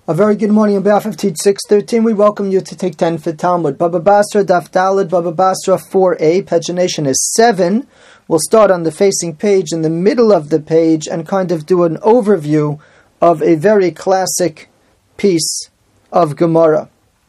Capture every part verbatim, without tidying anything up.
A very good morning on behalf of Teach six thirteen. We welcome you to take ten for Talmud. Baba Basra, Daf Daled, Baba Basra four a. Pagination is seven. We'll start on the facing page in the middle of the page and kind of do an overview of a very classic piece of Gemara.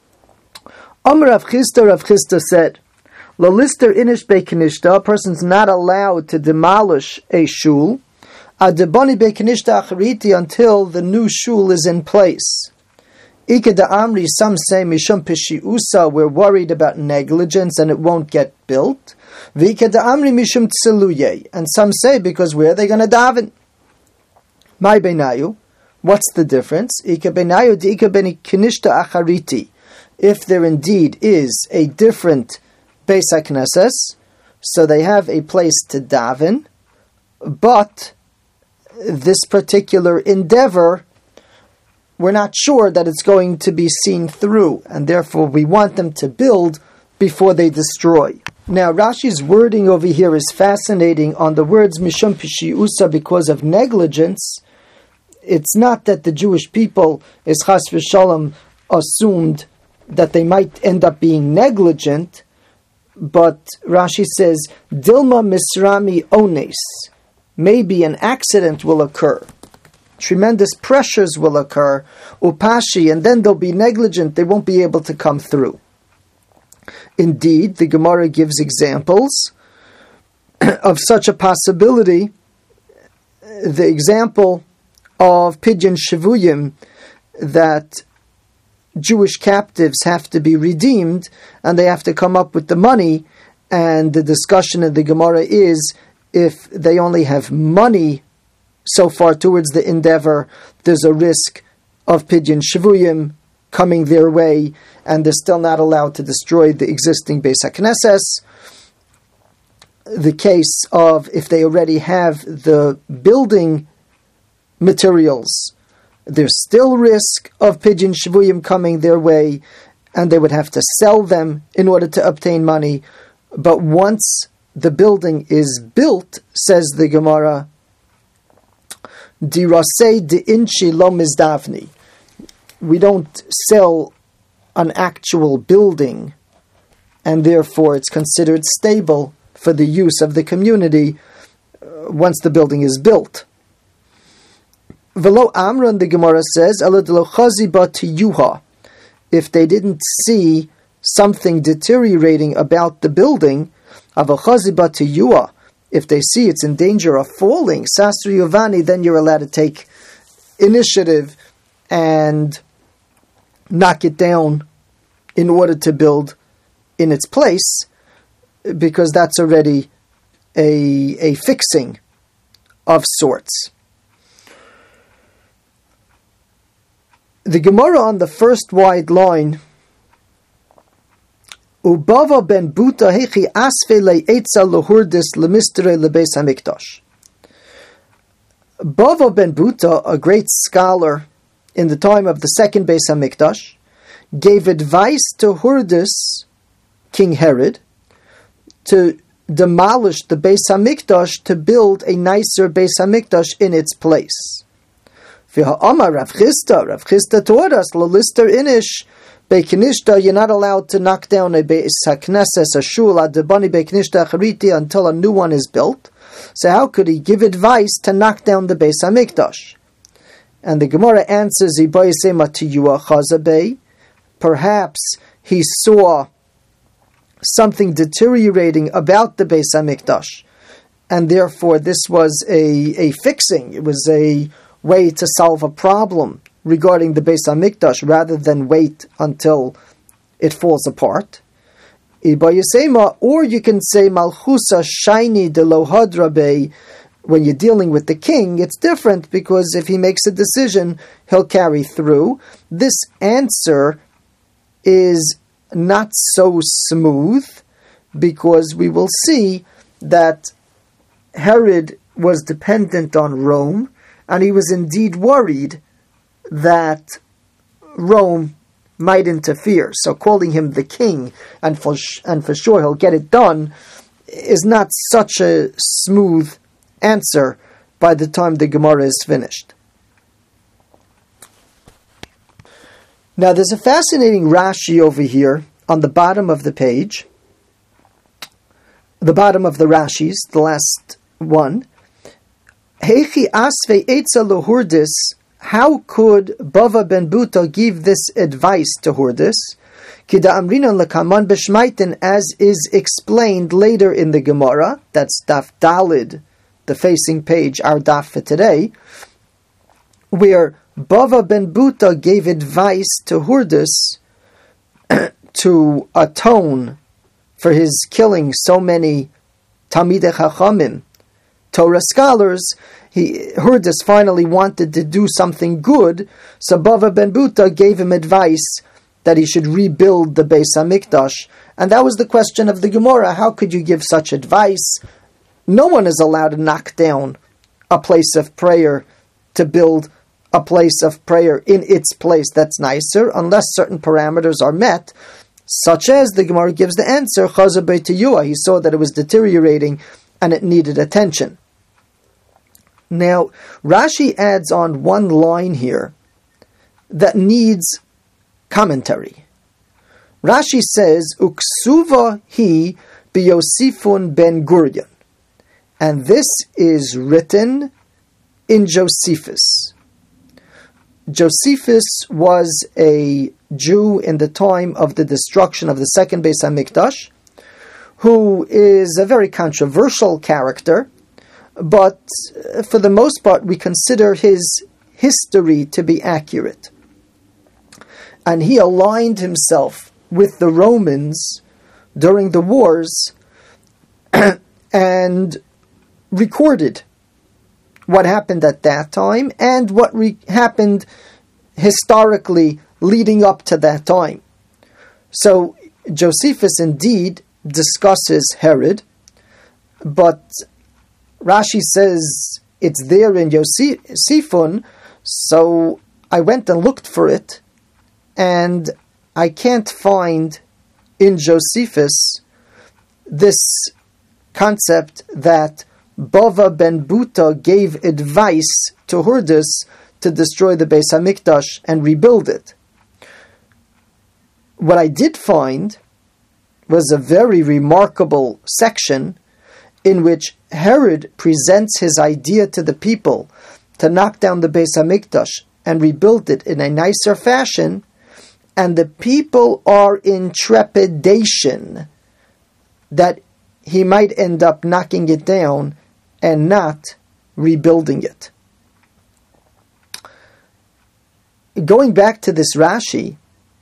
Amar Rav Chisda, Rav Chisda said, Lo lister inish bekenishta, a person's not allowed to demolish a shul, adebani bekenishta achariti, until the new shul is in place. Ika da amri, some say mishum pishiusa, we're worried about negligence and it won't get built. Vika da amri mishum tseluye, and some say because where are they going to daven? My benayu, what's the difference? Ika benayu di ika beni kenishta achariti. If there indeed is a different Beis HaKnesses, so they have a place to daven, but this particular endeavor, we're not sure that it's going to be seen through, and therefore we want them to build before they destroy. Now, Rashi's wording over here is fascinating on the words Mishum Pishiusa, because of negligence. It's not that the Jewish people, is Chas v'Shalom, assumed that they might end up being negligent, but Rashi says, Dilma Misrami Ones, maybe an accident will occur. Tremendous pressures will occur, upashi, and then they'll be negligent, they won't be able to come through. Indeed, the Gemara gives examples of such a possibility. The example of Pidyon Shavuyim, that Jewish captives have to be redeemed, and they have to come up with the money, and the discussion in the Gemara is, if they only have money so far towards the endeavor, there's a risk of Pidyon Shavuyim coming their way, and they're still not allowed to destroy the existing Beis HaKnesses. The case of if they already have the building materials, there's still risk of Pidyon Shavuyim coming their way, and they would have to sell them in order to obtain money. But once the building is built, says the Gemara, Dirasei de inchi lo mizdavni. We don't sell an actual building, and therefore it's considered stable for the use of the community uh, once the building is built. Velo Amran, the Gemara says, if they didn't see something deteriorating about the building, if they see it's in danger of falling, Sasri Yovani, then you're allowed to take initiative and knock it down in order to build in its place, because that's already a, a fixing of sorts. The Gemara on the first wide line, Ubava ben Buta hechi asfe le'etza lohurdis lemistere lebeis hamikdash. Bava ben Buta, a great scholar in the time of the second Beis Hamikdash, gave advice to Hurdis, King Herod, to demolish the Beis Hamikdash to build a nicer Beis Hamikdash in its place. V'ha'amar Rav Chisda, Rav Chisda taught us, lo lister inish bekenishta, you're not allowed to knock down a Beis HaKnesses, a shul, adebani bekenishta achariti, until a new one is built. So how could he give advice to knock down the Beis Hamikdash? And the Gemara answers, perhaps he saw something deteriorating about the Beis Hamikdash, and therefore this was a, a fixing, it was a way to solve a problem regarding the Beis HaMikdash, rather than wait until it falls apart. Or you can say Malchusa Shaini de Lohadrabe. When you're dealing with the king, it's different, because if he makes a decision, he'll carry through. This answer is not so smooth, because we will see that Herod was dependent on Rome, and he was indeed worried that Rome might interfere. So calling him the king, and for, and for sure he'll get it done, is not such a smooth answer by the time the Gemara is finished. Now there's a fascinating Rashi over here on the bottom of the page, the bottom of the Rashis, the last one. Heichi asve etza lohurdis. How could Bava ben Buta give this advice to Hurdis? Kida amrinan lekaman b'shmaitin, as is explained later in the Gemara. That's Daf Dalid, the facing page, our Daf for today, where Bava ben Buta gave advice to Hurdis to atone for his killing so many Talmidei Chachamim, Torah scholars. He, Hurdis finally wanted to do something good, so Bava ben Buta gave him advice that he should rebuild the Beis HaMikdash. And that was the question of the Gemara. How could you give such advice? No one is allowed to knock down a place of prayer to build a place of prayer in its place that's nicer, unless certain parameters are met, such as the Gemara gives the answer, Chazer B'Tiyua. He saw that it was deteriorating and it needed attention. Now, Rashi adds on one line here that needs commentary. Rashi says, Uksuva hi b'Yosifun ben Gurion. And this is written in Josephus. Josephus was a Jew in the time of the destruction of the second Beis HaMikdash, who is a very controversial character, but for the most part we consider his history to be accurate. And he aligned himself with the Romans during the wars and recorded what happened at that time and what re- happened historically leading up to that time. So Josephus indeed discusses Herod, but Rashi says it's there in Yosifun, so I went and looked for it, and I can't find in Josephus this concept that Bava ben Buta gave advice to Hurdis to destroy the Beis HaMikdash and rebuild it. What I did find was a very remarkable section in which Herod presents his idea to the people to knock down the Beis HaMikdash and rebuild it in a nicer fashion, and the people are in trepidation that he might end up knocking it down and not rebuilding it. Going back to this Rashi,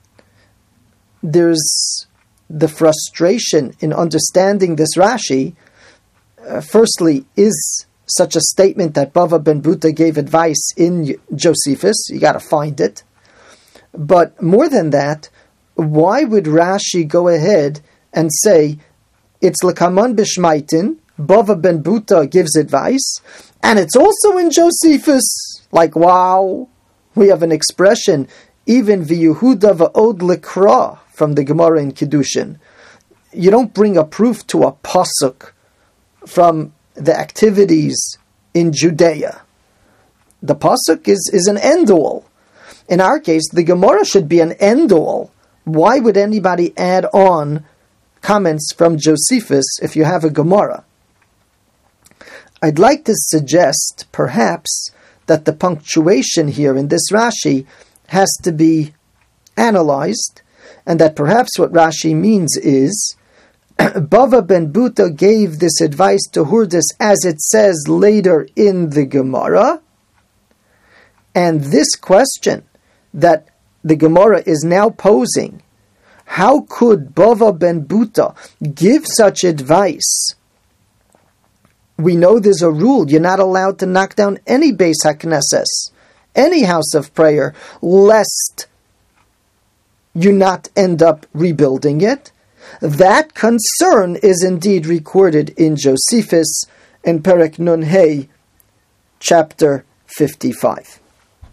there's the frustration in understanding this Rashi. Uh, firstly, is such a statement that Bava ben Buta gave advice in Josephus? You got to find it. But more than that, why would Rashi go ahead and say it's lekaman b'shmaitin, Bava ben Buta gives advice, and it's also in Josephus? Like, wow, we have an expression, even v'Yehuda v'od lekra, from the Gemara in Kiddushin. You don't bring a proof to a pasuk from the activities in Judea. The pasuk is, is an end-all. In our case, the Gemara should be an end-all. Why would anybody add on comments from Josephus if you have a Gemara? I'd like to suggest, perhaps, that the punctuation here in this Rashi has to be analyzed, and that perhaps what Rashi means is Bava ben Buta gave this advice to Hurdis as it says later in the Gemara, and this question that the Gemara is now posing, how could Bava ben Buta give such advice? We know there's a rule, you're not allowed to knock down any Beis HaKnesses, any house of prayer, lest you not end up rebuilding it. That concern is indeed recorded in Josephus in Perek Nun Hey, chapter fifty-five.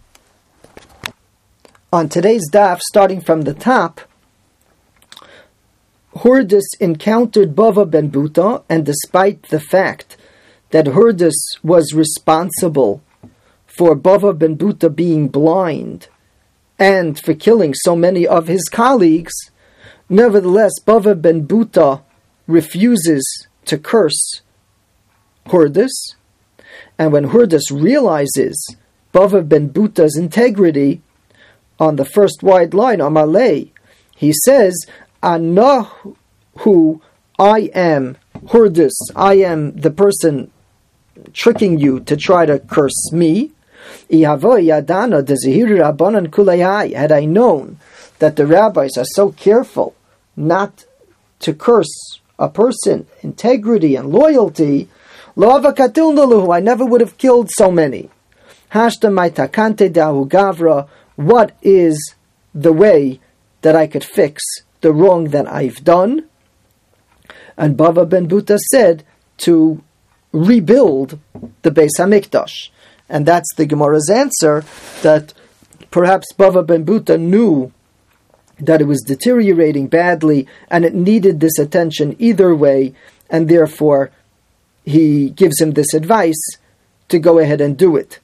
On today's daf, starting from the top, Hurdis encountered Bava ben Buta, and despite the fact that Hurdis was responsible for Bava ben Buta being blind and for killing so many of his colleagues, nevertheless, Bava ben Buta refuses to curse Hurdus. And when Hurdus realizes Bava ben Buta's integrity, on the first wide line, Amalei, he says, Anahu, I am Hurdus, I am the person tricking you to try to curse me. Had I known that the rabbis are so careful not to curse a person, integrity and loyalty, I never would have killed so many. What is the way that I could fix the wrong that I've done? And Bava ben Buta said to rebuild the Beis HaMikdash. And that's the Gemara's answer, that perhaps Bava ben Buta knew that it was deteriorating badly and it needed this attention either way, and therefore he gives him this advice to go ahead and do it.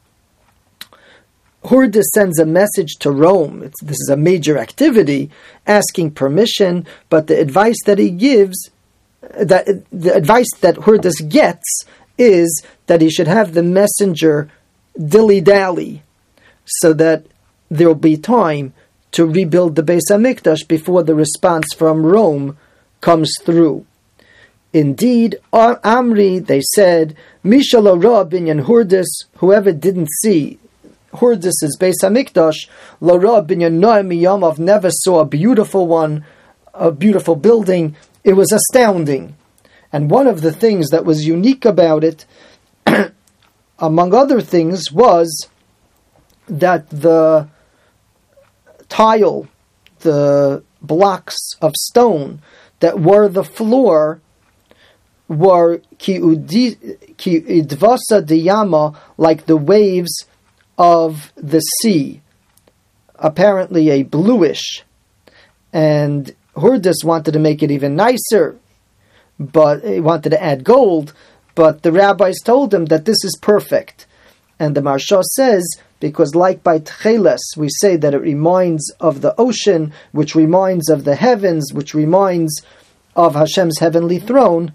Hurdus sends a message to Rome. It's, this is a major activity, asking permission, but the advice that he gives, that the advice that Hurdus gets, is that he should have the messenger dilly-dally, so that there will be time to rebuild the Beis HaMikdash before the response from Rome comes through. Indeed, Amri, they said, Mishala Ra binyan Hurdus, whoever didn't see Hurdus' Beis HaMikdash, La Ra binyan Noam Yamav, never saw a beautiful one, a beautiful building. It was astounding. And one of the things that was unique about it, among other things, was that the tile, the blocks of stone that were the floor, were ki idvasa diyama, like the waves of the sea, apparently a bluish. And Hurdus wanted to make it even nicer, but he wanted to add gold, but the rabbis told him that this is perfect. And the Maharsha says, because like by Tcheles, we say that it reminds of the ocean, which reminds of the heavens, which reminds of Hashem's heavenly throne,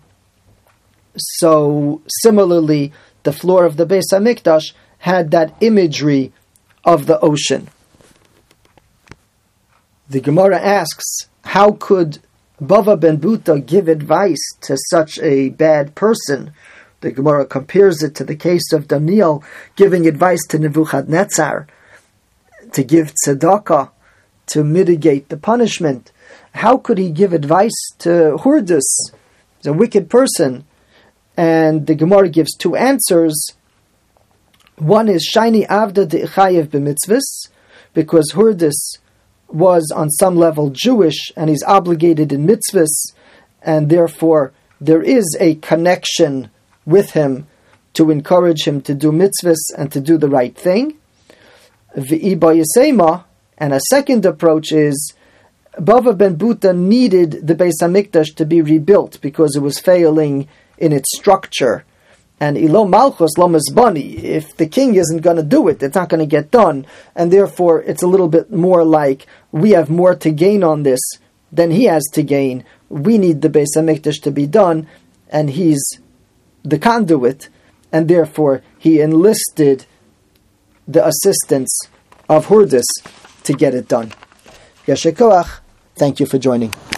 so similarly, the floor of the Beis HaMikdash had that imagery of the ocean. The Gemara asks, how could Bava ben Buta give advice to such a bad person? The Gemara compares it to the case of Daniel giving advice to Nebuchadnezzar to give tzedakah, to mitigate the punishment. How could he give advice to Hurdus? He's a wicked person. And the Gemara gives two answers. One is Shaini Avda De'chayev b'mitzvahs, because Hurdus was on some level Jewish and he's obligated in mitzvahs, and therefore there is a connection with him to encourage him to do mitzvahs and to do the right thing. V'iba Yisema, and a second approach is Bava ben Buta needed the Beis HaMikdash to be rebuilt because it was failing in its structure. And ilo malchus lo mizbani, if the king isn't going to do it, it's not going to get done. And therefore, it's a little bit more like, we have more to gain on this than he has to gain. We need the Beis HaMikdash to be done, and he's the conduit, and therefore he enlisted the assistance of Hurdus to get it done. Yasher koach. Thank you for joining.